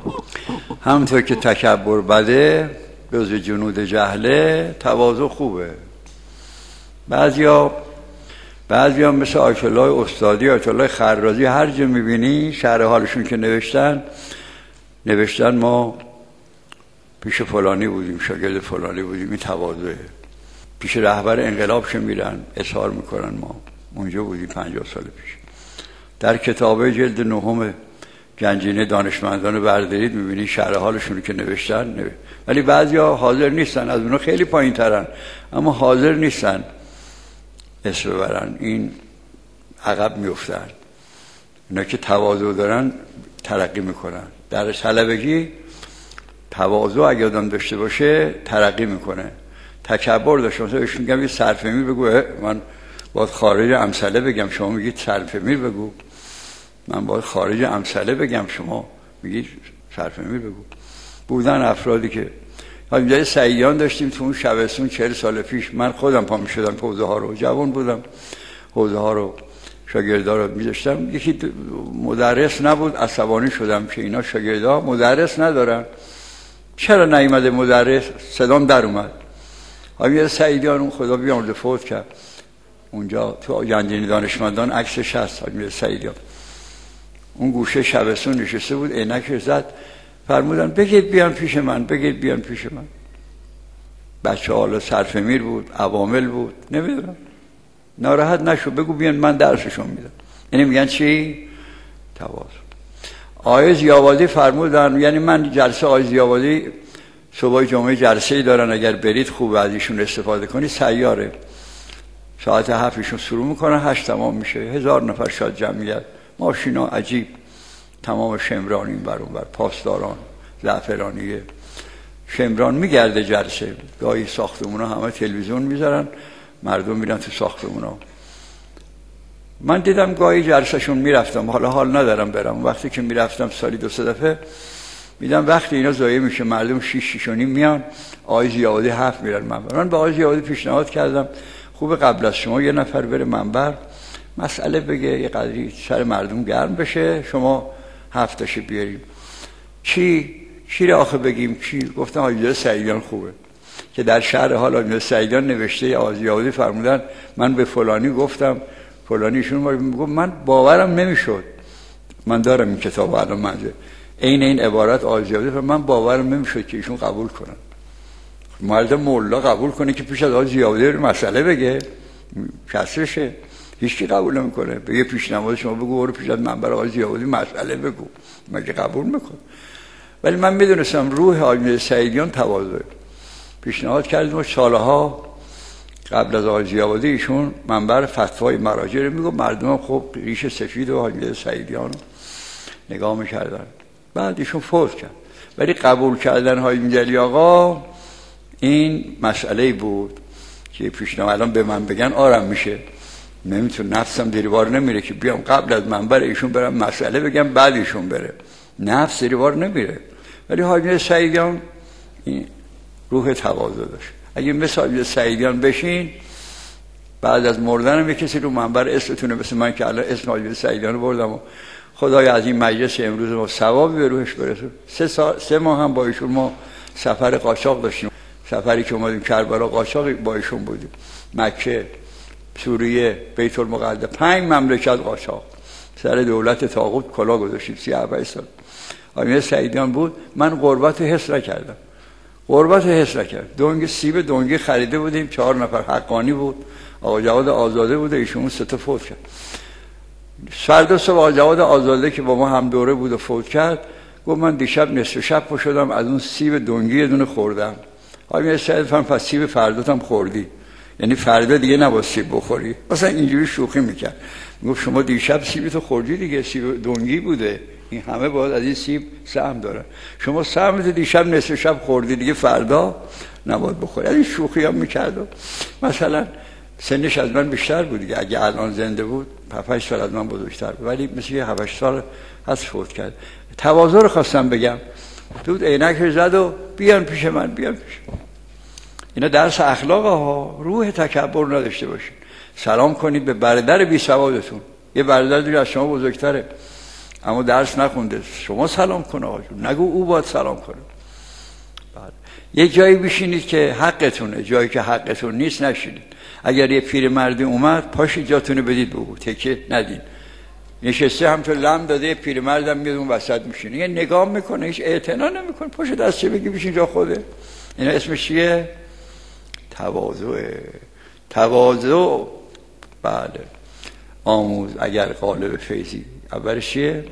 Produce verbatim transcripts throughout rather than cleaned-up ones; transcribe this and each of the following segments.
همونطور که تکبر بده جزو جنود جهله، تواضع خوبه. بعضیا بعضیا مثل آیت الله استادی، آیت الله خرازی، هر جا میبینی شرح حالشون که نوشتن نوشتن ما پیش فلانی بودیم، شاگرد فلانی بودیم. این تواضعه. پیش رهبر انقلابش میرن اظهار میکنن ما اونجا بودیم پنجاه سال پیش. در کتابه جلد نهم گنجینه دانشمندان بردارید میبینی شرح حالشون که نوشتن نو... ولی بعضیا حاضر نیستن، از اونها خیلی پایین ترن اما حاضر نیستن اسم ببرن، این عقب میفتن. اینا که تواضع دارن ترقی میکنن. در طلبگی تواضع اگه آدم داشته باشه ترقی میکنه. تکبر داشته باشه بهش میگم یه صرف میر بگو، من باید خارج امثله بگم شما میگید صرف میر بگو، من باید خارج امثله بگم شما میگید صرف میر بگو. بودن افرادی که اینجا سعیدیان داشتیم تو اون شبستون چهل سال پیش، من خودم پا میشدم حوزه ها رو، جوان بودم، حوزه ها رو شاگردا رو میذاشتم. یکی مدرس نبود، عصبانی شدم که اینا شاگردا مدرس ندارن، چرا نیومده مدرس؟ صدام در اومد. حالا سعیدیان اون خدا بیامرزه فوت کرد، اونجا تو گنجینه دانشمندان عکسش هست. حالا سعیدیان اون گوشه شبستون نشسته بود، عینکش زد، فرمودن بگید بیان پیش من، بگید بیان پیش من. بچه حالا صرف میر بود، عوامل بود، نمیدونم، ناراحت نشو، بگو بیان من درسشون میدم. یعنی میگن چی؟ تواضع. آقای ضیاءآبادی فرمودن، یعنی من جلسه آقای ضیاءآبادی صبح جمعه جلسه‌ای دارن، اگر برید خوب از ایشون استفاده کنید، سیاره ساعت هفت ایشون شروع میکنن، هشت تمام میشه، هزار نفر شاید جمعیت، ماشینا عجیب، تمام شمران این بر اون بر، پاسداران، زعفرانیه، شمران میگرده جلسه. گاهی ساختمونا همه تلویزیون میذارن، مردم میرن تو ساختمونا. من دیدم گاهی جلسهشون میرفتم، حالا حال ندارم برم. وقتی که میرفتم سالی دو سه دفعه میدم وقتی اینا ضایع میشه، مردم شیش شیش و نیم میان، آقای ضیاءآبادی هفت میرن منبر. من به آقای ضیاءآبادی پیشنهاد کردم خوب قبل از شما یه نفر بره منبر مسئله بگه، یه قدری سر مردم گرم بشه، شما هفتش بیاریم. چی؟ چی را آخه بگیم چی؟ گفتم آقای سعیدیان خوبه که در شهر حال آقای سعیدیان نوشته آقای ضیاءآبادی فرمودن من به فلانی گفتم، فلانیشون میگفت من باورم نمیشد، من دارم این کتاب الان منزه این این عبارت آقای ضیاءآبادی، من باورم نمیشد که ایشون قبول کنن. مرد مولا قبول کنه که پیش از آقای ضیاءآبادی مسئله بگه، کسرشه، هیچ کی قبول نمیکنه. بگه پیشنهاد شما بگو برو پیش از منبر آقای ضیاءآبادی مسئله بگو، مگه قبول میکنه؟ ولی من میدونستم روح آقای سعیدیان تواضع. پیشنهاد کردیم و سالها قبل از آقای ضیاءآبادی ایشون منبر فتوای مراجع رو میگفت، مردم خب ریش سفید و آقای سعیدیان نگاه میکردن. بعد ایشون فوت کرد، ولی قبول کردن های میدلی آقا این مسئله بود که پیشنهاد الان به من بگن آرام میشه، نمیتون نفسم دیروار نمیره که بیام قبل از منبر ایشون برم مسئله بگم بعد ایشون بره، نفس دیروار نمیره. ولی حاجی سعیدیان این روح تواضع داشت. اگه مثل سعیدیان بشین بعد از مردنم یه کسی رو منبر اسمتونه مثل من که الان اسم حاجی سعیدیان رو بردم و خدای از این مجلس امروز ما ثوابی به روحش برسون. سه, سا... سه ماه هم با ایشون ما سفر قاچاق داشتیم، سفری که اومدیم کربلا قاچاق با ایشون بودیم، مکه، سوریه، بیت المقدس، پنج مملکت قاچاق، سر دولت طاغوت کلا گذاشتیم سی و هفت سال. آقای سعیدیان بود، من غربت حس نکردم، غربت حس نکردم. دونگ سیب دونگی خریده بودیم، چهار نفر حقانی بود، آقا جواد آزاده بود، ایشون سه تا فوت کرد. فردا صبح آقا جواد آزاده که با ما هم دوره بود و فوت کرد، گفت من دیشب نصف شب پا شدم از اون سیب دونگی یه دونه خوردم. آقای سعید فرم پس سیب فردات هم خوردی، یعنی فردا دیگه نباید سیب بخوری. مثلا اینجوری شوخی میکرد، میگفت شما دیشب سیبتو خوردی دیگه، سیب دونگی بوده، این همه باید از این سیب سهم دارن، شما سهمت دیشب نصف شب خوردی دیگه فردا نباید بخوری. این شوخی هم میکرد. مثلا سنش از من بیشتر بود دیگه، اگه الان زنده بود هفت سال از من بزرگتر بود، ولی مثل یه هفت سال هست فوت کرد. تواضع رو خواستم بگم، دود عینک زد و بیان پیش من، بیان پیش من. اینا درس اخلاق ها، روح تکبر نداشته باشین. سلام کنید به برادر بی سوادتون، یه برادر دیگه از شما بزرگتره، اما درس نخونده، شما سلام کن آقا جون، نگو او باید سلام کنه. بعد یه جایی بشینید که حقتونه، جایی که حقتون نیست نشینید. اگر یه پیرمردی اومد پاشید جاتونو بدید به او، تکیه ندین. نشسته همطور لم داده، یه پیرمردم میاد اون وسط میشینه، یه نگاه میکنه، هیچ اعتنا نمیکنه، پاشو دست چه بگی بشین جا خوده. اینا اسمش چیه؟ تواضع. تواضع بله آموز اگر قالب فیضی. اولش چیه؟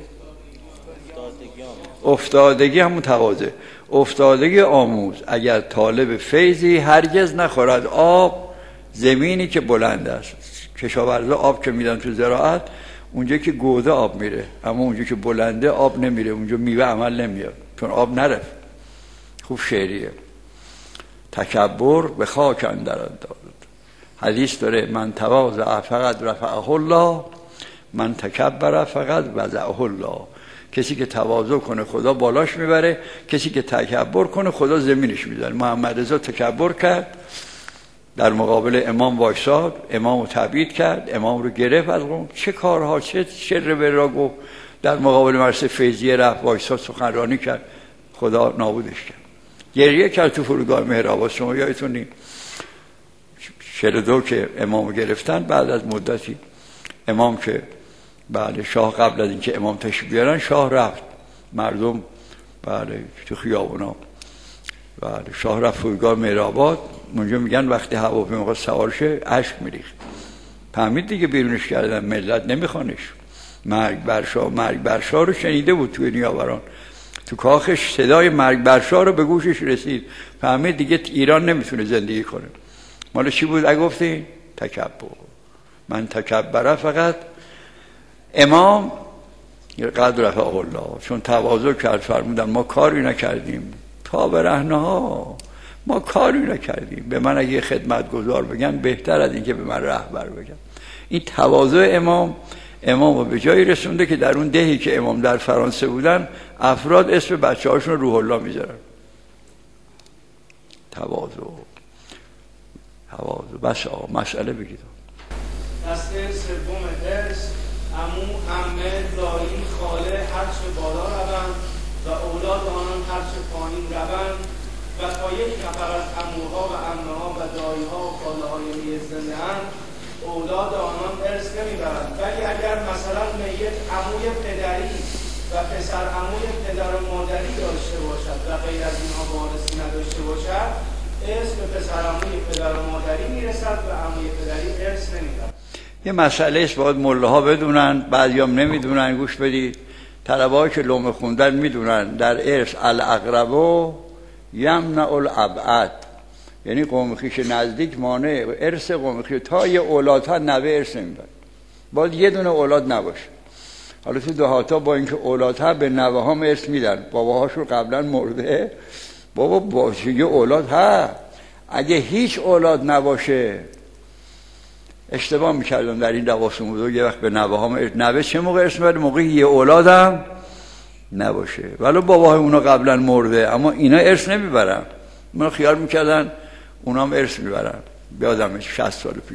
افتادگی همون تواضع. افتادگی آموز اگر طالب فیضی، هرگز نخورد آب زمینی که بلند است. کشاورزا آب که میدن تو زراعت، اونجا که گوده آب میره، اما اونجا که بلنده آب نمیره، اونجا میوه عمل نمیاد چون آب نرفت. خوب شعریه. تکبر به خاک اندر دارد. حدیث داره من تواضع فقط رفعه الله، من تکبر فقط وضعه الله. کسی که تواضع کنه خدا بالاش میبره، کسی که تکبر کنه خدا زمینش میذاره. محمد رضا تکبر کرد، در مقابل امام وایساد، امام رو تبعید کرد، امام رو گرفت از قوم، چه کارها، چه شر به را گفت، در مقابل مدرسه فیضیه رفت وایساد سخنرانی کرد، خدا نابودش کرد. گریه کرد تو فرودگاه مهرآباد، شما یادتون نیست چهل و دو که امام رو گرفتن، بعد از مدتی امام که بله شاه قبل از اینکه امام تشریف بیارن، شاه رفت، مردم بله تو خیابونا بله شاه رفت فرودگاه مهرآباد، اونجا میگن وقتی هواپیما سوار شه اشک میریخت. فهمید دیگه بیرونش کردن، ملت نمیخوانش. مرگ بر شاه، مرگ بر شاه رو شنیده بود توی نیاوران، تو کاخش صدای مرگ بر شاه رو به گوشش رسید، فهمید دیگه ایران نمیتونه زندگی کنه. مال چی بود اگه گفتی؟ تکبر. من تکبر فقط امام قدر رفعه الله، چون تواضع کرد فرمودن ما کاری نکردیم، تا به رهنه ها ما کاری نکردیم. به من اگه خدمتگزار بگن بهتر از اینکه به من رهبر بگن. این تواضع امام امام رو به جایی رسونده که در اون دهی که امام در فرانسه بودن، افراد اسم بچه هاشون روح الله میذارن. تواضع تواضع. بس آقا مسئله بگید. دسته سوم ارث، عمو، عمه، دایی، خاله هرچه بالا روند و اولاد آنان هرچه پایین روند و تا یک نفر از عموها و عمه ها و دایی ها و خاله های نیز زنده اند، اولاد آنان ارث نمیبرند. ولی اگر مثلا میت عموی پدری و پسر عموی پدر و مادری داشته باشد و غیر از اینها وارثی نداشته باشد، ارث به پسر عموی پدر و مادری میرسد و عموی پدری ارث نمیبرد. یه مسئله است باید مله‌ها بدونن، بعضیام نمیدونن. گوش بدید، طلبه‌ای که لومه خوندن میدونن در ارث الاقرب یمنع الابعد، یعنی قوم خویش نزدیک مانع ارث قوم خویش. تا یه اولادها نوه ارث نمیبرن، باید یه دونه اولاد نباشه. حالا تو دهاتا با اینکه اولادها به نوه ها ارث میدن، باباهاشون قبلا مرده، بابا باشه یه اولاد ها، اگه هیچ اولاد نباشه اشتباه میکردم در این دواسون بود. یه وقت به نوه ها نوه چه موقع ارث میبرد؟ موقعی یه اولادم نباشه. ولی باباهای اونا قبلا مرده، اما اینا ارث نمیبرن. من خیال میکردن اونا هم ارث میبرن. بیادم شصت سال پیش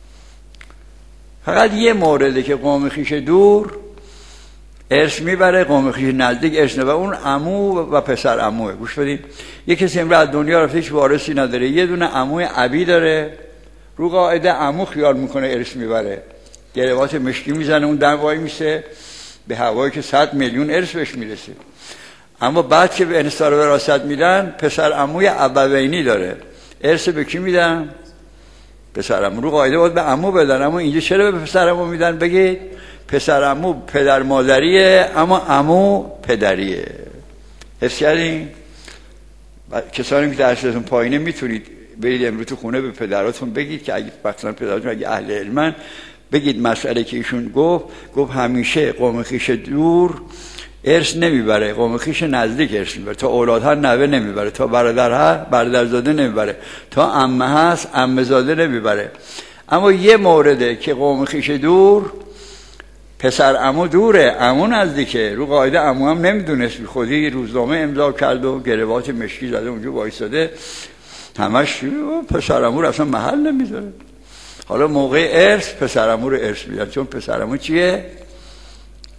فقط یه مورده که قوم خویش دور ارث میبره، قوم خویش نزدیک ارث نمیبره. اون عمو و پسر عموه. گوش بدین، یه کسی امروز از دنیا رفته هیچ وارثی نداره، یه دونه عموی ابی داره، رو قاعده عمو خیال میکنه ارث میبره، گروات مشکی میزنه، اون دم وای میشه به هوایی که صد میلیون ارث بهش میرسه. اما بعد که به انحصار وراثت میدن، پسر عموی ابوینی داره، ارث به کی میدن؟ پسر عمو. رو قاعده باید به عمو بدن، اما اینجا چرا به پسر عمو میدن؟ بگید پسر عمو پدر مادریه، اما عمو پدریه. حفظ کردین؟ کسانی که درستون پایینه میتونید برید امروز تو خونه به پدراتون بگید که اگه مثلا پدراتون اگه اهل علمن، بگید مسئله که ایشون گفت گفت همیشه قوم خویش دور ارث نمیبره، قوم خویش نزدیک ارث میبره. تا اولادها نوه نمیبره، تا برادرها برادرزاده نمیبره، تا عمه هست عمه زاده نمیبره. اما یه مورده که قوم خویش دور پسر عمو دوره، عمو نزدیکه. رو قاعده عمو هم نمیدونست، خودی روزنامه امضا کرد و گروات مشکی زده اونجا وایساده، همش پسر عمو رو اصلا محل نمیذاره. حالا موقع ارث پسر عمو رو ارث میدن، چون پسر عمو چیه؟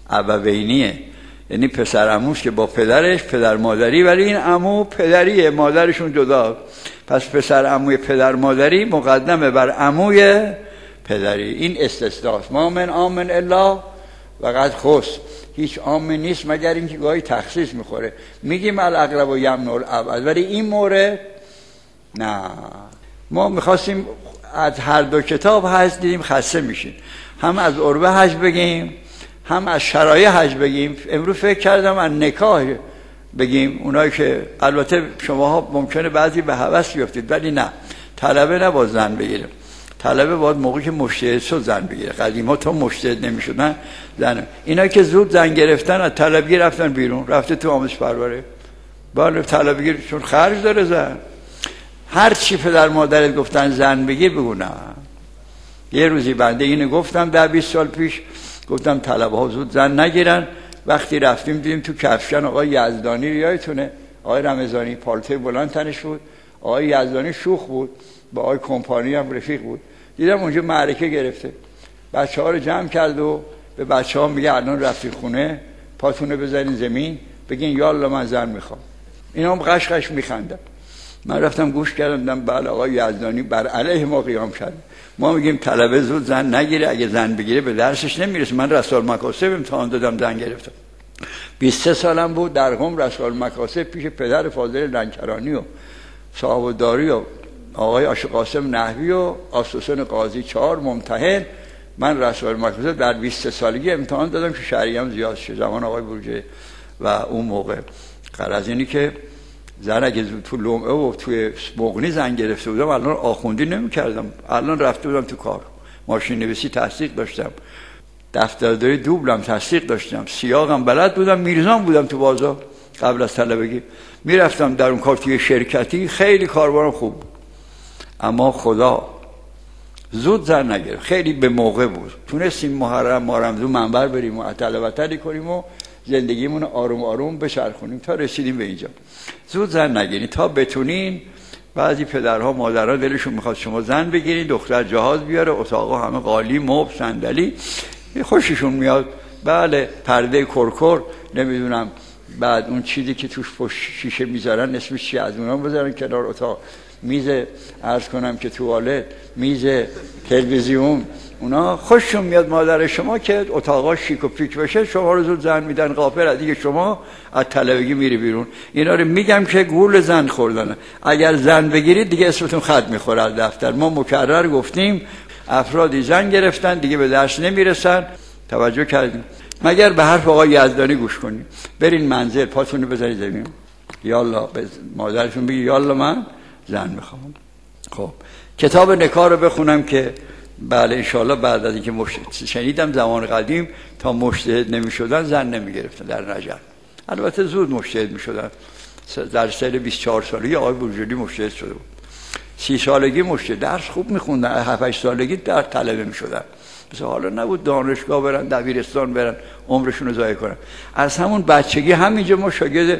ابوینیه، یعنی پسر عموش که با پدرش پدر مادری، ولی این عمو پدریه، مادرشون جدا، پس پسر عموی پدر مادری مقدمه بر عموی پدری. این استثناست. ما من آمن الا وقد خص، هیچ عامی نیست مگر اینکه گاهی تخصیص میخوره، میگیم الاقرب و یمنع الابعد، ولی این مورد نه. ما میخواستیم از هر دو کتاب حج دیدیم خسته میشیم، هم از عربه حج بگیم هم از شرایع حج بگیم. امروز فکر کردم از نکاح بگیم، اونایی که البته شماها ممکنه بعضی به هوس بیفتید، ولی نه، طلبه نباید زن بگیره، طلبه باید موقعی که مجتهد شد زن بگیره. قدیم ها تا مجتهد نمیشدن زن، اینا که زود زن گرفتن از طلبگی رفتن بیرون، رفته تو آموزش پروره، باید طلبگی چون خرج داره زن. هر چی پدر مادرت گفتن زن بگیر بگو نه. یه روزی بنده اینو گفتم ده بیست سال پیش، گفتم طلبه ها زود زن نگیرن. وقتی رفتیم دیدیم تو کفشن آقای یزدانی، یادتونه آقای رمضانی پالتوی بلند تنش بود، آقای یزدانی شوخ بود، با آقای کمپانی هم رفیق بود. دیدم اونجا معرکه گرفته، بچه ها رو جمع کرد و به بچه ها میگه الان رفتی خونه پاتونه بزنین زمین بگین یالا من زن میخوام. اینا هم قش قش میخندن. من رفتم گوش کردم، دیدم بله آقای یزدانی بر علیه ما قیام کرد. ما میگیم طلبه زود زن نگیره، اگه زن بگیره به درسش نمیرسه. من رسال مکاسب امتحان دادم، زن گرفتم. بیست و سه سالم بود، در قم رسال مکاسب پیش پدر فاضل لنکرانی و صاحب داری و آقای آشق قاسم نحوی و آسوسن قاضی چهار ممتحن. من رسال مکاسب در بیست و سه سالگی امتحان دادم که شهریه هم زیاد شد، زمان آقای بروجه. و اون موقع غرض اینی که زن اگه تو لمعه و توی مغنی زن گرفته بودم الان آخوندی نمی کردم، الان رفته بودم تو کار، ماشین نویسی تحصیل داشتم، دفترداری دوبلم تحصیل داشتم، سیاقم بلد بودم، میرزان بودم تو بازار قبل از طلبگی، میرفتم در اون کار توی شرکتی، خیلی کاربارم خوب بود. اما خدا زود زن نگرفت، خیلی به موقع بود، تونستیم محرم مارمزون منبر بریم و طلبتری کنیم و زندگیمون آروم آروم بچرخونیم تا رسیدیم به اینجا. زود زن نگیرین تا بتونین. بعضی پدرها مادرها دلشون میخواد شما زن بگیرین، دختر جهاز بیاره، اتاقا همه قالی مبل صندلی، خوششون میاد. بله پرده کرکر نمیدونم، بعد اون چیزی که توش پشت شیشه میذارن اسمش چی، از اونها بذارن کنار اتاق، میز عرض کنم که توالت، میز تلویزیون، اونا خوششون میاد مادر شما که اتاقا شیک و پیک بشه، شما رو زود زن میدن، غافل از دیگه شما از طلبگی میری بیرون. اینا رو میگم که گول زن خوردن. اگر زن بگیرید دیگه اسمتون خط میخوره از دفتر. ما مکرر گفتیم افرادی زن گرفتن دیگه به درس نمیرسن، توجه کردیم. مگر به حرف آقای یزدانی گوش کنید، برین منزل پاتونو بزنید زمین، یالا به مادرشون بگی یالا من زن میخوام. خب کتاب نکاح رو بخونم که بله انشاءالله بعد از اینکه مشت... شنیدم زمان قدیم تا مجتهد نمی شدن زن نمی گرفتن در نجف، البته زود مجتهد می شدن. در سال بیست و چهار سالگی آقای بروجردی مجتهد شده بود، سی سالگی مجتهد، درس خوب می خوندن، هفت هشت سالگی در طلبه می شدن. مثلا حالا نبود دانشگاه برن، دبیرستان برن، عمرشون رو ضایع کنن. از همون بچگی همینجا ما شاگرد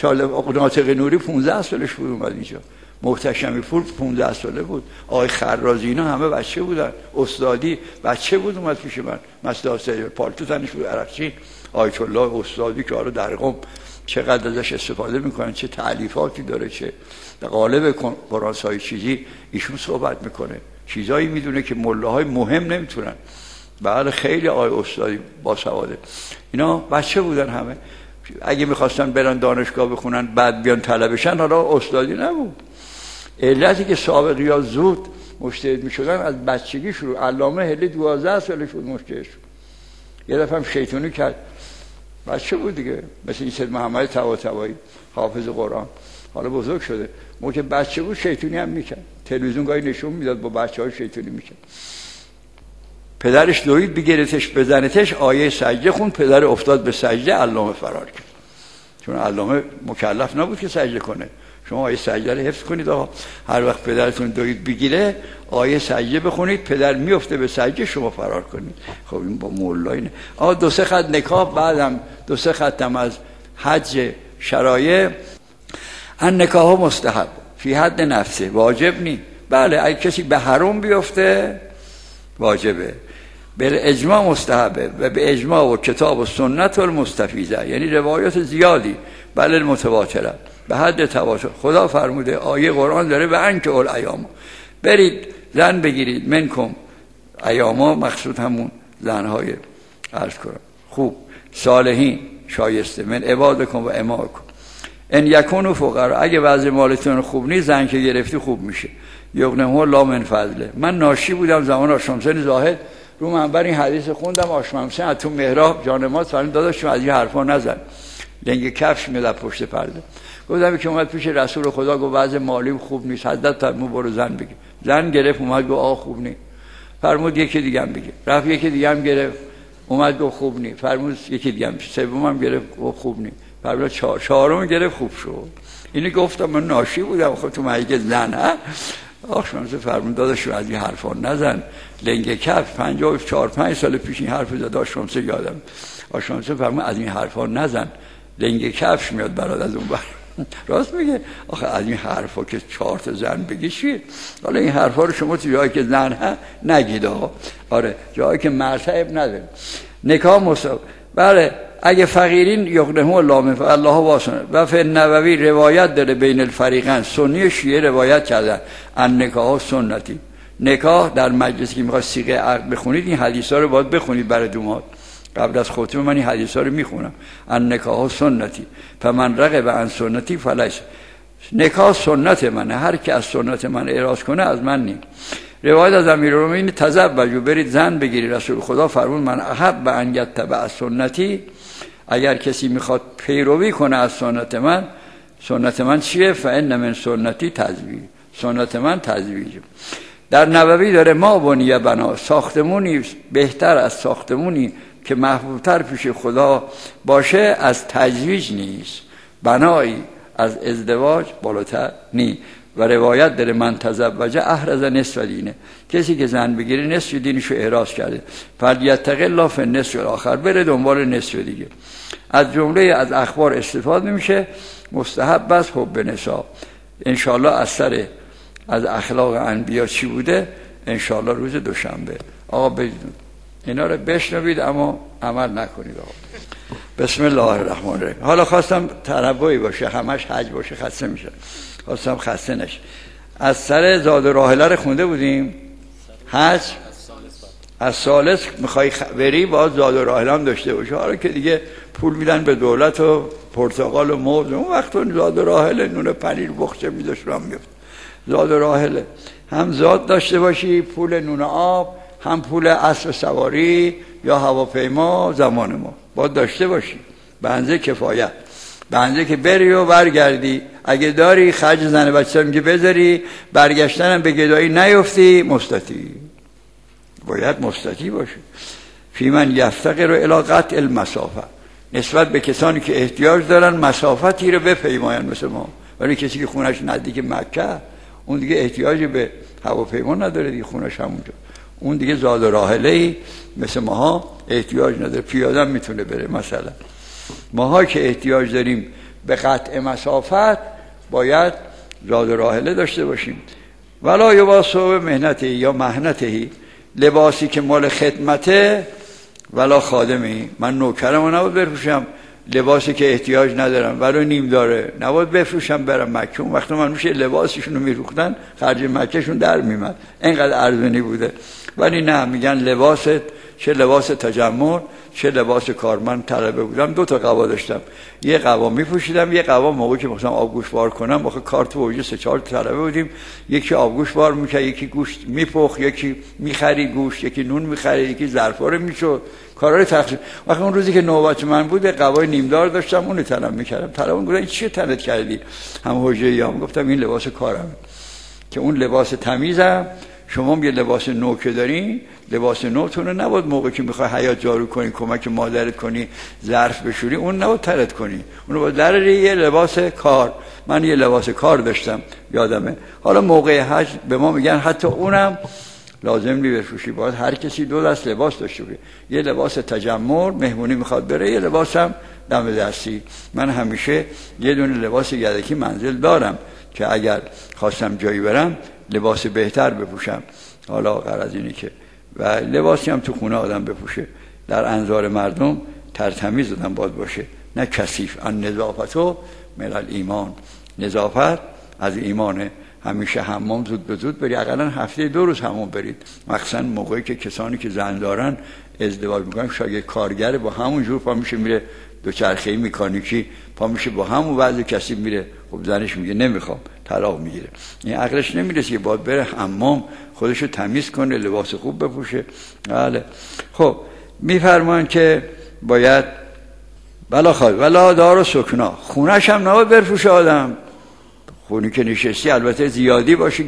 ناطق نوری پانزده سالش بود اومد اینجا، محتشمی پور پانزده ساله بود، آقای خرازی اینا همه بچه بودن، استادی بچه بود اومد پیش من، مسعود سید پالتو تنش بود عرقچین، آیت الله استادی که آره در قم چقدر ازش استفاده میکنن، چه تألیفاتی داره، چه قالب قرآن سایی چیزی ایشون صحبت میکنه، چیزایی میدونه که ملاهای مهم نمیتونن. بله خیلی آقای استادی با سواده، اینا بچه بودن همه. اگه میخواستن برن دانشگاه بخونن بعد بیان طلبشن، حالا استادی نبود. علتی که سابقی زود مجتهد میشدن از بچگی شروع. علامه هلی دوازده سالش بود مجتهد شد، یه دفعه هم شیطانی کرد، بچه بود دیگه، مثل این سید محمد طباطبایی حافظ قرآن، حالا بزرگ شده، موقع بچه بود شیطانی هم میکرد، تلویزیون گاهی نشون میداد با بچه های شیطانی میکرد. پدرش دوید بگیرتش بزنتش، آیه سجده خون، پدر افتاد به سجده، علامه فرار کرد، چون علامه مکلف نبود که سجده کنه. شما آیه سجده رو حفظ کنید، آقا هر وقت پدرتون دوید بگیره آیه سجده بخونید، پدر میفته به سجده، شما فرار کنید. خب این با مولا اینه. آقا دو سه خط نکاح، بعدم دو سه خطم از حج شرایع. ان نکاح مستحب فی حد نفسه، واجب نی. بله اگه کسی به حرام بیفته واجبه، به اجماع مستحبه و به اجماع و کتاب و سنت المستفیضه، یعنی روایات زیادی بله متواتره به حد تواتر. خدا فرموده آیه قرآن داره به انک اول ایام، برید زن بگیرید منکم ایاما، مقصود همون زنهای عرض کنم خوب صالحین شایسته، من عبادکم و اماکم ان یکونوا فقرا، اگه وضع مالتون خوب نیست زن که گرفتی خوب میشه، یغنیهم الله من فضله. من ناشی بودم زمان آشمسن زاهد، رو منبر این حدیث خوندم، آشمسن از تو محراب جانماز فرمود داداش از این حرفا نزن، لنگ کفش میاد پشت پرده. گفتم که اومد پیش رسول خدا گفت وضع مالی خوب نیست، حضرت فرمود برو زن بگیر. زن گرفت اومد گفت آ خوب نیست، فرمود یکی دیگه هم بگیر، رفت یکی دیگه هم گرفت اومد گفت خوب نیست، فرمود یکی دیگه هم، سومم گرفت گفت خوب نیست، فرمود چهار چهارم گرفت خوب شد. اینی گفتم من ناشی بودم، خب تو مگه زن ها؟ آخ شما فرمود داداش از این حرفا نزن، لنگ کف پنجاه و چهار پنج سال پیش این حرف زد آشمس یادم، آشمس فرمود از این حرفا نزن، لنگ کفش میاد برات از اون بر. راست میگه، آخه از این حرفا که چهار تا زن بگی چیه؟ حالا این حرفا رو شما تو جایی که زن ها نگید آقا، آره جایی که مرتب نداره. نکاح مصاب بله اگه فقیرین یغنیهم الله من فضله الله واسنه. و فی النووی روایت داره بین الفریقین، سنی شیعه روایت کردن ان نکاح سنتی، نکاح در مجلسی که میخواد صیغه عقد بخونید این حدیثا رو باید بخونید برای دومات. قبل از خطبه من این حدیثا رو میخونم، ان نکاح سنتی فمن رغب عن سنتی فلیس، نکاح سنت منه، هر کی از سنت من اعراض کنه از من نیست. روایت از امیرالمومنین تزوجوا، برید زن بگیرید، رسول خدا فرمود من احب ان یتبع سنتی، اگر کسی میخواد پیروی کنه از سنت من، سنت من چیه؟ فان من سنتی تزویج، سنت من تزویج. در نووی داره ما بنی بنا، ساختمونی بهتر از ساختمونی که محبوبتر پیش خدا باشه از تزویج نیست، بنایی از ازدواج بالاتر نیست. و روایت داره من تزوج احرز نصف دینه، کسی که زن بگیره نصف دینشو احراز کرده، فلیتق الله فی النصف الاخر، بره دنبال نصف دیگه. از جمله از اخبار استفاده میشه، مستحب است حب نساء. انشالله از سر از اخلاق انبیا چی بوده انشالله روز دوشنبه. آقا بدون اینا رو بشنوید اما عمل نکنید. آقا بسم الله الرحمن الرحیم. حالا خواستم تنوعی باشه، همش حج باشه خسته میشه، خواستم خسته نشه. از سر زاد و راحله رو خونده بودیم، حج از ثالث میخوای بری باید زاد و راحله هم داشته باشه. حالا که دیگه پول میدن به دولت و پرتقال و موز، اون وقت اون زاد و راحله نون پنیر بخچه میذاش رو هم میفت. زاد و راحله هم زاد داشته باشی، پول نون آب، هم پول اسب سواری یا هواپیما زمان ما باید داشته باشی، بنزه کفایت، بنده که بری و برگردی. اگه داری خرج زن بچه میگه بذاری، برگشتنم به گدایی نیفتی، مستطیع باید مستطیع باشه. فی من یفتقر الی قطع المسافه، نسبت به کسانی که احتیاج دارن مسافتی رو بپیماین مثل ما. ولی کسی که خونش نزدیک مکه اون دیگه احتیاج به هواپیما نداره دیگه، خونش همونجا، اون دیگه زاد و راحله‌ای مثل ماها احتیاج نداره، پیاده میتونه بره. مثلا ماها که احتیاج داریم به قطع مسافت باید زاد و راحله داشته باشیم. ولا یباسو مهنته یا مهنته، لباسی که مال خدمته، ولا خادمی، من نوکرمو نباید بفروشم لباسی که احتیاج ندارم ولو نیم داره، نباید بفروشم برم مکه. اون وقت من میشه لباسشون رو میروختن، خرج مکهشون در میمد، اینقدر ارزونی بوده. ولی نه، میگن لباست، چه لباس تجمل چه لباس کارمند طلبه بودم. دو تا قبا داشتم، یه قبا میپوشیدم، یه قبا موقعی که مثلا آبگوشت بار کنم، واخه کارت وجود سه چهار طلبه بودیم، یکی آبگوشت بار میکرد، یکی گوشت میپخت، یکی میخری گوشت، یکی نون میخری، یکی ظرفا رو میشد، کارا رو تقسیم. وقتی اون روزی که نوبت من بود قبای نیمدار داشتم، اون رو طلب میکردم. طلبون گفتن این چیه تنت کردی؟ هم حجیام گفتم این لباس کارم، که اون لباس تمیزم. شما یه لباس نو که دارین، لباس نوتون رو نباید موقعی که میخوای حیاط جارو کنی، کمک مادرت کنی، ظرف بشوری، اون نباید ترد کنی، اون رو باید دراری. یه لباس کار، من یه لباس کار داشتم یادمه. حالا موقع حج به ما میگن حتی اونم لازم نی بفروشی، باید هر کسی دو دست لباس داشته باشه، یه لباس تجمل مهمونی میخواد بره، یه لباس هم دم دستی. من همیشه یه دونه لباس یدکی منزل دارم که اگر خواستم جایی برم لباس بهتر بپوشم. حالا غرض اینه که و لباسی هم تو خونه آدم بپوشه در انظار مردم ترتمیز آدم باید باشه، نه کثیف. ان نظافتو من الایمان، نظافت از ایمانه. همیشه حمام زود به زود بری، اقلا هفته دو روز حمام برید، مخصوصا موقعی که کسانی که زن دارن ازدواج میکنن، شاید کارگر با همون جور پا میشه میره دوچرخه‌ای مکانیکی، پا میشه با همون وضع کثیف میره، خب زنش میگه نمیخوام، طلاق میگیره. این عقلش نمیرسه که باید بره حمام خودشو تمیز کنه، لباس خوب بپوشه. بله خب میفرمان که باید بلا خواهد ولا دار و سکنا، خونش هم نباید برفوشه آدم. خونی که نشستی البته زیادی باشه،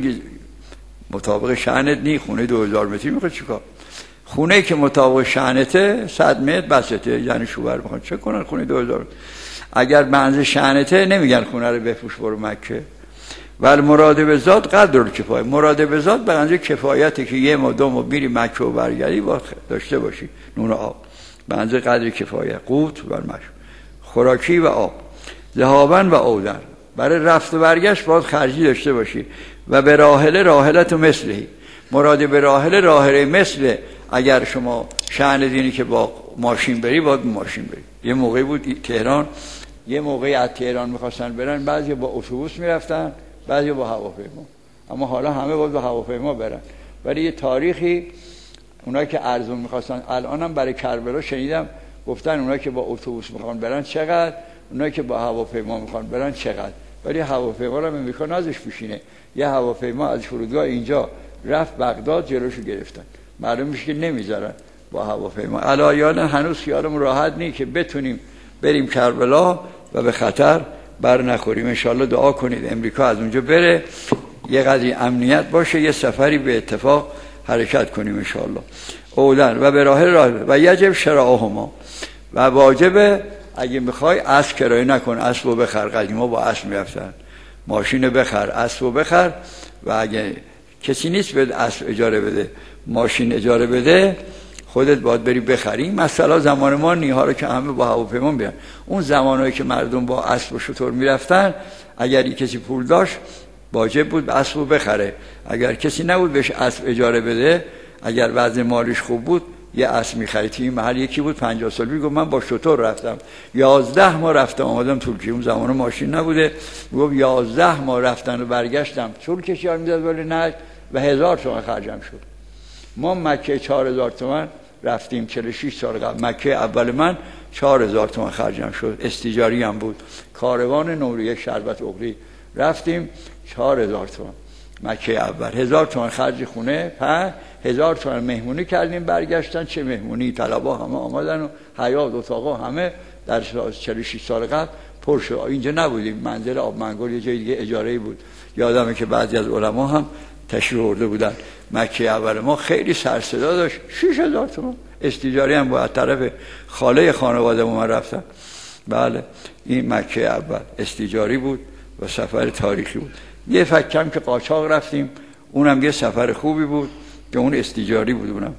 مطابق شأنت نی. خونه دو هزار متری میخواد چیکار؟ خونه که مطابق شأنته صد متر بسته، یعنی شوهر میخواد چه کنن خونه دو هزار؟ اگر بنز شأنته نمیگن خونه رو بفروش برو مکه. ولی مراد به ذات قدر کفایه، مراد به ذات به اندازه کفایته که یه ما دو ما میری مکه و برگردی با داشته باشی نون و آب، به اندازه قدر کفایه، قوت و مش، خوراکی و آب، ذهابن و عودن، برای رفت و برگشت باید خرجی داشته باشی. و به راحله راحلت و مثلی، مراد به راحله راحله مثل، اگر شما شأن دینی که با ماشین بری باید ماشین بری. یه موقعی بود تهران، یه موقعی از تهران میخواستن برن، بعضی با اتوبوس میرفتن بعضی با هواپیما، اما حالا همه باید با هواپیما برن. ولی یه تاریخی اونایی که ارزون میخواستن، الان هم برای کربلا شنیدم گفتن اونایی که با اتوبوس میخوان برن چقدر، اونایی که با هواپیما میخوان برن چقدر. ولی هواپیما رو امریکا نازش پیشینه، یه هواپیما از فرودگاه اینجا رفت بغداد جلوشو گرفتن، معلوم میشه که نمیذارن با هواپیما. الان هنوز خیالمون راحت نیست که بتونیم بریم کربلا و به خطر بر نخوریم. انشالله دعا کنید امریکا از اونجا بره، یه قدری امنیت باشه، یه سفری به اتفاق حرکت کنیم انشالله. اولن و به راه راه و یجب شراءهما، و واجبه اگه میخوای اسب کرایه نکن، اسبو بخر. قدیما با اسب میرفتن، ماشین بخر، اسبو بخر. و اگه کسی نیست بده اسب اجاره بده، ماشین اجاره بده، خودت باید بری بخری. مثلا زمان ما نیها رو که همه با هواپیما میرن، اون زمانایی که مردم با اسب و شتر میرفتن، اگر کسی پول داشت واجب بود اسبو بخره. اگر کسی نبود بهش اسب اجاره بده، اگر وضع مالیش خوب بود یه اسب می‌خرید. توی محل یکی بود پنجاه سال میگه من با شتر رفتم، یازده ماه رفتم آمدم ترکیه، اون زمان ماشین نبوده، میگه یازده ماه رفتن و برگشتم، طول کشیار میداد ولی نه، و هزار تومان خرجم شد. ما مکه چهار هزار تومان رفتیم چهل و شش سال قبل، مکه اول من چهار هزار تومان خرجم شد، استیجاری هم بود، کاروان نوریه شربت اغری رفتیم چهار هزار تومان مکه اول، هزار تومان خرج خونه، پنج هزار تومان مهمونی کردیم برگشتن. چه مهمونی، طلبا همه آمدن و حیات اتاقا همه در چهل و شش سال قبل پر شد. اینجا نبودیم، منزل آب منگل یه جای دیگه اجاره بود. یادمه که بعضی از علما هم تشریف آورده بودن. مکه اول ما خیلی سر صدا داشت، شش هزار تومان استیجاری هم با طرف خاله خانواده ما رفتم. بله این مکه اول استیجاری بود و سفر تاریخی بود. یه فکم که قاچاق رفتیم، اونم یه سفر خوبی بود که اون استیجاری بود اونم.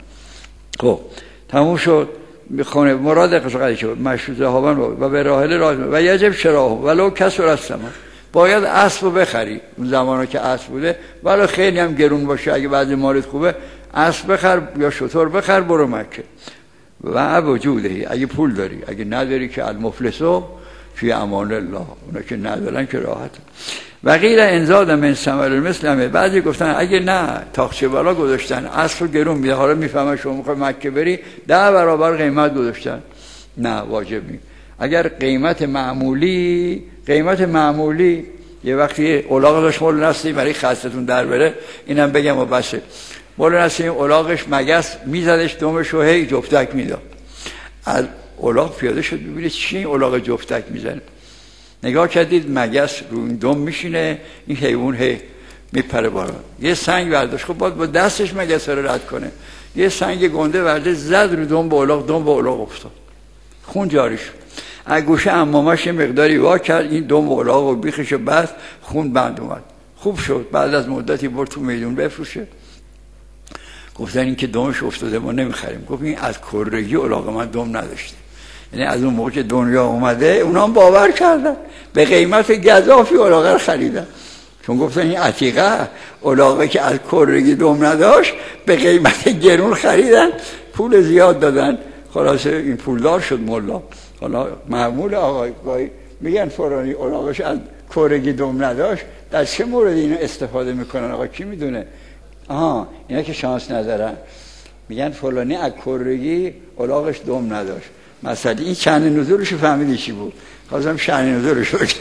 خب تموم شد. میخونه مراد قصه که مشروطه هاون و به راحله راه و یجب شراه ولو کسر الثمن، باید اسبو بخری. اون زمانا که اسب بوده ولی خیلی هم گرون باشه، اگه بعضی مالت خوبه اسب بخر یا شتر بخر برو مکه. و وجودهی، اگه پول داری، اگه نداری که المفلسو فی امان الله، اونا که ندارن که راحت. و غیر انزاد من ثمر المثل، بعضی گفتن اگه نه تاقچه بالا گذاشتن اسب گرون میده، حالا میفهمن شما میخوای مکه بری ده برابر قیمت گذاشتن، نه واجب نیست. اگر قیمت معمولی قیمت معمولی یه وقتی الاغ داشت مول نسلی برای خستتون در بره، اینم بگم و بسه، مول نسلی الاغش مگس میزدش دمش و هی جفتک میداد. از الاغ پیاده شد ببینید چی این الاغ جفتک میزنه، نگاه کردید مگس رو این دم میشینه، این حیوان هی میپره بالا. یه سنگ برداشت، خب باید با دستش مگس رو رد کنه، یه سنگ گنده ورده زد رو دم با الاغ، دم با الاغ افتاد، خون جاری شد. از گوشه عمامش یه مقداری وا کرد، این دم الاغ و بیخش بست، خون بند اومد، خوب شد. بعد از مدتی برد تو میدون بفروشه. گفتن این که دمش افتاده ما نمیخریم. گفت این از کرگی الاغ من دم نداشته، یعنی از اون موقع که دنیا اومده اونا هم باور کردن، به قیمت گزافی الاغ رو خریدن. چون گفتن این عتیقه الاغه که از کرگی دم نداشت به قیمت گرون خریدن، پول زیاد دادن، خلاصه این پولدار شد ملا. حالا معمول آقای میگن فلانی الاغش از کرگی دم نداشت، در چه مورد اینو استفاده میکنن آقا کی میدونه؟ آها اینا که شانس ندارن میگن فلانی از کرگی الاغش دم نداشت. مثلا این چند نزولش فهمیدی چی بود؟ خواستم شأن نزولش بگم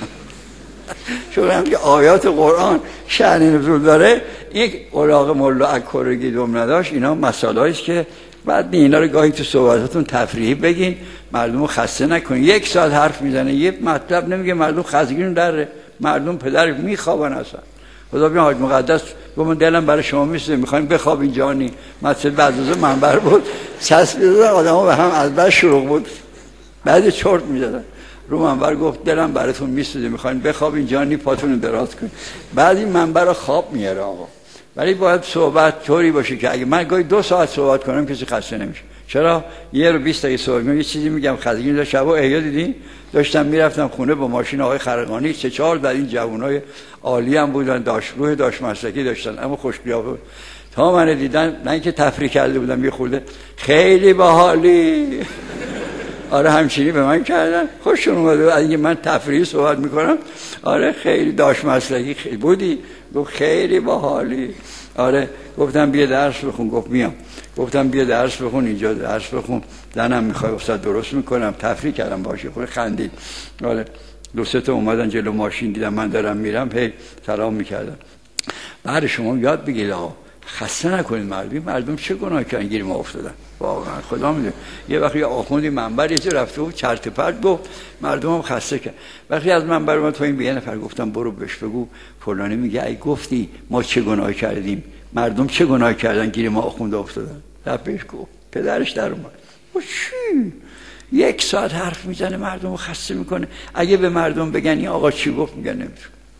چون هم که آیات قرآن شأن نزول داره. یک الاغ ملا از کرگی دم نداشت، اینا مسائلی است که بعد اینا رو گاهی تو صحبتاتون تفریحی بگین، مردم رو خسته نکنین. یک ساعت حرف میزنه یه مطلب نمیگه، مردم خستگیشون در مردم پدر میخوابن اصلا. خدا بیان حاج مقدس گفتم دلم برای شما میسوزه میخوایم بخوابین جانی. مسجد بعضی منبر بود چسب می‌زدن آدم‌ها به هم از بس شروع بود، بعد چرت می‌زدن رو منبر، گفت دلم براتون میسوزه میخواین بخوابین جانی پاتون رو دراز کنین. بعد این منبر رو خواب میاره آقا. ولی باید صحبت طوری باشه که اگه من گاهی دو ساعت صحبت کنم کسی خسته نمیشه. چرا؟ یه رو بیست دقیقه صحبت میگم یه چیزی میگم خستگی داشت. شبا احیا دیدین داشتم میرفتم خونه با ماشین آقای خرقانی، سه چهار در این جوانای عالی هم بودن، داشت روح داشت مسلکی داشتن اما خوش قیافه. تا من دیدن نه اینکه تفریح کرده بودم یه خورده خیلی باحالی آره همچینی به من کردن، خوششون اومده اگه من تفریحی صحبت میکنم. آره خیلی داشت مسلکی خیلی بودی، گفت خیلی باحالی. آره گفتم بیا درس بخون، گفت میام. گفتم بیا درس بخون اینجا درس بخون، زنم میخواد استاد درست میکنم. تفریح کردم باشه، خود خندید. آره دو سه تا اومدن جلو ماشین دیدم من دارم میرم، هی سلام میکردن. بعد شما یاد بگیرید آقا خسته نکنید مردم. مردم چه گناه کردن گیر ما افتادن واقعا خدا میدونه. یه وقتی آخوندی منبر یه جا رفته بود چرت و پرت گفت، مردم هم خسته کرد. وقتی از منبر اومد تو این به یه نفر گفتم برو بهش بگو فلانی میگه ای گفتی ما چه گناه کردیم، مردم چه گناه کردن گیر ما آخونده افتادن. رفت گفت پدرش در اومد و چی یک ساعت حرف میزنه مردم رو خسته میکنه. اگه به مردم بگن این آقا چی گفت میگن نمیدونم.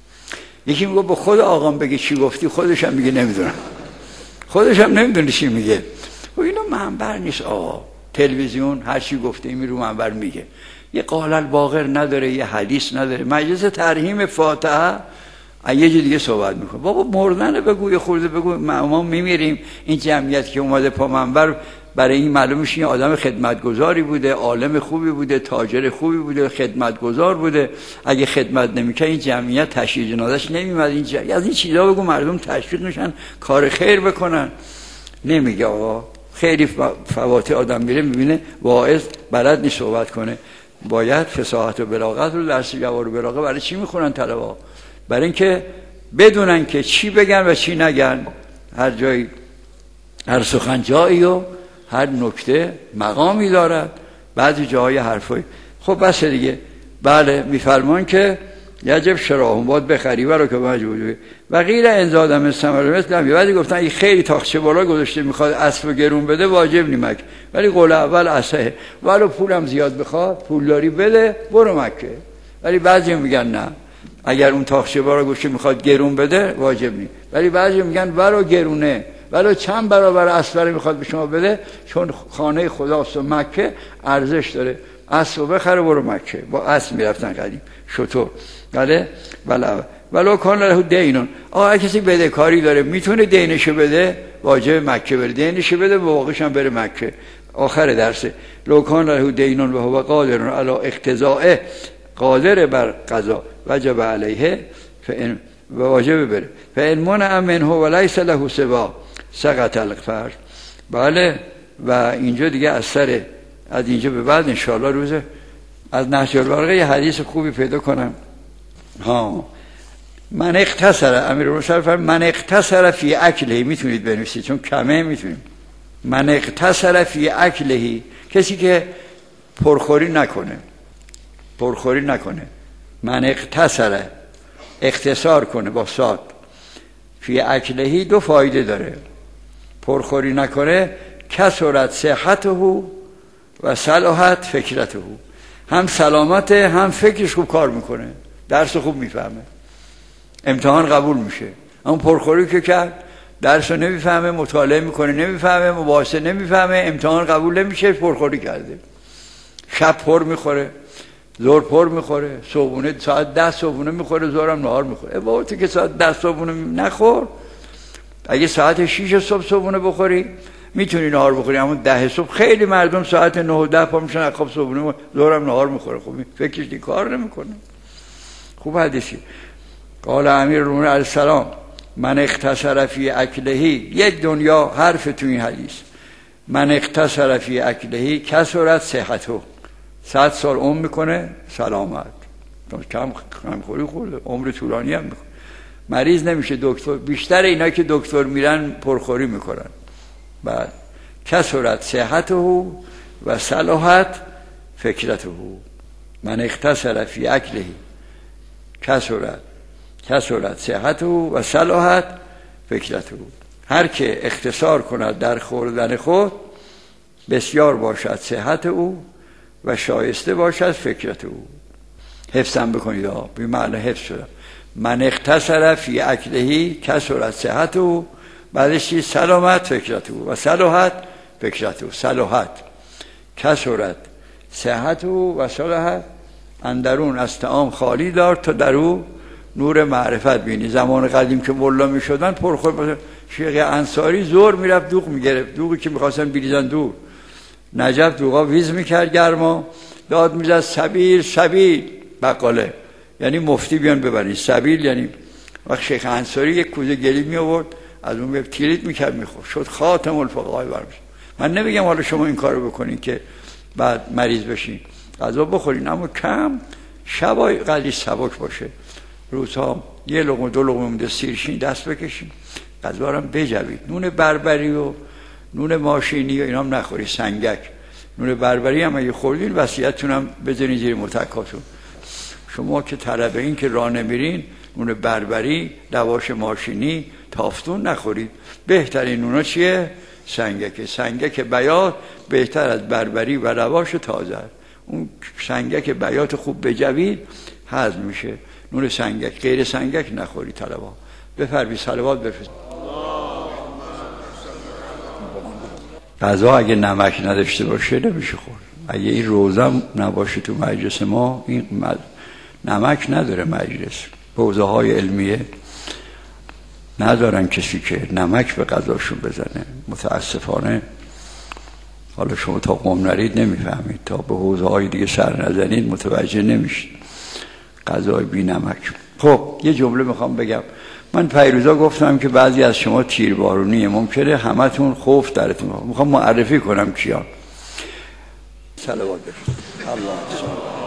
یکی میگه به خود آقام بگه چی گفتی، خودش هم میگه نمیدونم، خودش هم نمیدونه چی میگه. و اینا منبر نیست آقا. تلویزیون هر چی گفته این رو منبر میگه، یه قال الباقر نداره، یه حدیث نداره. مجلس ترحیم فاتحه یه جای دیگه صحبت میکنه. بابا مردن بگو، یه خورده بگو ما میمیریم. این جمعیت که اومده پا منبر برای این معلوم میشه آدم خدمتگزاری بوده، عالم خوبی بوده، تاجر خوبی بوده، خدمتگزار بوده. اگه خدمت نمیکنه این جمعیت تشییع جنازش نمیومد. این جمعیت از این چیزا بگو مردم تشویق میشن کار خیر بکنن. نمیگه آقا. خیلی فواتح آدم میره میبینه واعظ بلد نیست صحبت کنه. باید فصاحت و بلاغت رو درس جوار و بلاغه برای چی میخونن طلبا؟ برای اینکه بدونن که چی بگن و چی نگن. هر جایی هر سخن جایی و هر نکته مقامی دارد. بعضی جاهای حرفای خب بس دیگه. بله میفرمان که یجب شراهم باید بخری و رو که مجبوری و غیر انزادم استمر مثل هم. بعدی گفتن این خیلی تاخچه بالا گذاشته میخواد اسب گرون بده واجب نیمک، ولی قول اول اصحه ولو پولم زیاد بخواد پولداری بده برو مکه. ولی بعضی میگن نه اگر اون تاخچه بالا گذاشته میخواد گرون بده واجب نی. ولی بعضی میگن ولو گرونه ولو چند برابر اسب میخواد به شما بده، چون خانه خداست و مکه ارزش داره، اسب بخره برو مکه. با اسب میرفتن قدیم شطور. بله بله ولو کان له دینون. آقا کسی بدهکاری داره میتونه دینشو بده واجب مکه بره، دینشو بده و واقعش هم بره مکه. آخر درسه لو کان له دینون و هو قادر علی اقتضاء، قادر بر قضا وجب علیه فان و واجب بره. فان منع منه وليس له سوا سقط الفرض. بله و اینجا دیگه اثر از اینجا به بعد ان شاء الله روز از نهج البلاغه یه حدیث خوبی پیدا کنم. ها من اختصر امیر المؤمنین فرمود من اختصر فی اکله، میتونید بنویسید چون کمه میتونید. من اختصر فی اکله، کسی که پرخوری نکنه، پرخوری نکنه. من اختصر اختصار کنه با صاد فی اکلهی دو فایده داره. پرخوری نکنه کثرت صحته و صلاحت فکرته، هم سلامته هم فکرش خوب کار میکنه، درس خوب میفهمه، امتحان قبول میشه. اما پرخوری که کرد درس رو نمیفهمه، مطالعه میکنه نمیفهمه، مباحثه نمیفهمه، امتحان قبول نمیشه، پرخوری کرده. شب پر میخوره، ظهر پر میخوره، صبحونه ساعت ده صبحونه میخوره، ظهرم نهار میخوره. بابا تو که ساعت ده صبحونه نخور، اگه ساعت شیش صبح صبحونه بخوری میتونی نهار بخوری، اما ده صبح خیلی مردم ساعت نه و ده پا میشن خب صبحونه ظهرم نهار میخوره. خب فکرش دی کار نمیکنه. خوب حدیثی قال امیرالمومنین علیه السلام من اختصر فی اکلهی، یک دنیا حرف تو این حدیث، من اختصر فی اکلهی کثرت صحته، صد سال عمر میکنه سلامت، کم کم خوری خورده عمر طولانی هم میکنه، مریض نمیشه. دکتر بیشتر اینا که دکتر میرن پرخوری میکنن. بعد کثرت صحته و صلاحت فکرته، من اختصر فی اکلهی کثرت کثرت صحته و صلاحت فکرته، هر که اختصار کند در خوردن خود بسیار باشد صحت او و شایسته باشد فکرت او. حفظم بکنید ها، به معنی حفظ شدم. من اختصر فی اکلهی کثرت صحت او، بعدش چی؟ سلامت فکرت او و صلاحت فکرت او. صلاحت کثرت صحت او و صلاحت، اندرون از طعام خالی دار تا در او نور معرفت بینی. زمان قدیم که ملا می شدن پرخور، شیخ انصاری زور میرفت دوغ میگرفت، دوغی که میخواستن بریزن دور، نجف دوغا ویز میکرد گرما، داد میزد سبیل سبیل بقاله، یعنی مفتی بیان ببرین. سبیل یعنی وقت شیخ انصاری یک کوزه گلی می آورد از اون به تیلیت میکرد میخورد، شد خاتم الفقهای برمش. من نمیگم حالا شما این کارو بکنین که بعد مریض بشین، غذا بخورین اما کم، شبای قدری سبک باشه، روزها یه لقمه دو لقمه مونده سیرشین دست بکشین، غذا رو هم بجوید. نون بربری و نون ماشینی و اینا هم نخوری، سنگک. نون بربری هم اگه خوردین وصیتتون هم بذارین زیر متکاتون. شما که طلبه این که راه نمیرین، نون بربری، لواش ماشینی، تافتون نخورید. بهترین نونا چیه؟ سنگک. سنگک بیات بهتر از بربری و لواش تازه. اون سنگک بیات خوب بجوید هضم میشه. نون سنگک، غیر سنگک نخوری طلبا. بفرمی صلوات بفرست. غذا اگه نمک نداشته باشه نمیشه خورد. اگه این روزم نباشه تو مجلس ما، این نمک نداره مجلس. حوزه های علمیه ندارن کسی که نمک به غذاشون بزنه. متاسفانه حالا شما تا قم نرید نمیفهمید، تا به حوزه های دیگه سر نزنید متوجه نمیشید غذای بی نمک. خب یه جمله میخوام بگم. من پیروزا گفتم که بعضی از شما تیربارونیه، ممکنه همتون خوف درتون. میخوام معرفی کنم کیان. صلوات بفرست. الله